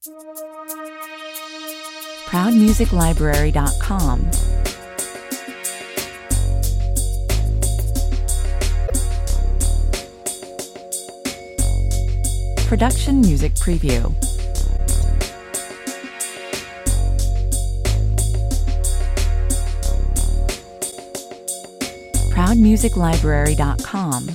ProudMusicLibrary.com. Production Music Preview. ProudMusicLibrary.com.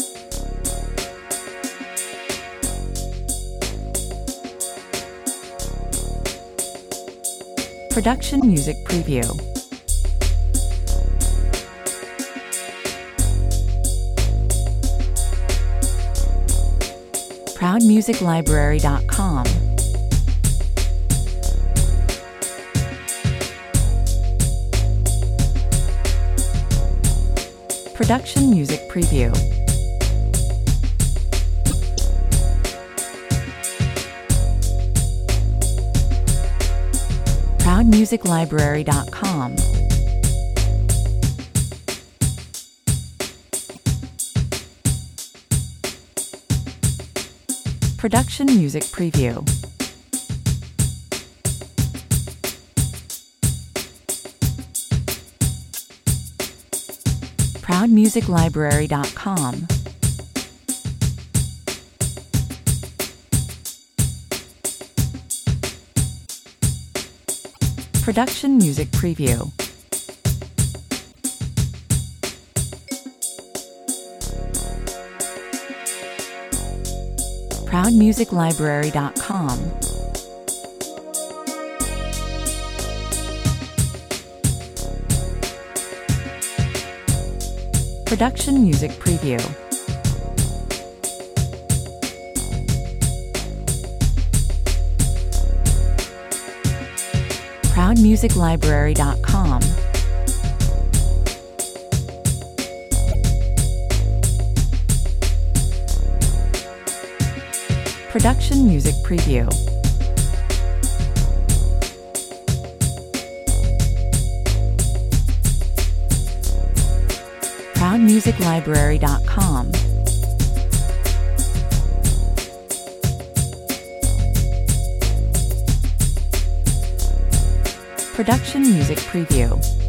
Production Music Preview. ProudMusicLibrary.com. Production Music Preview. ProudMusicLibrary.com. Production Music Preview. ProudMusicLibrary.com. Production Music Preview. ProudMusicLibrary.com. Production Music Preview. ProudMusicLibrary.com. Production Music Preview. ProudMusicLibrary.com. Production Music Preview.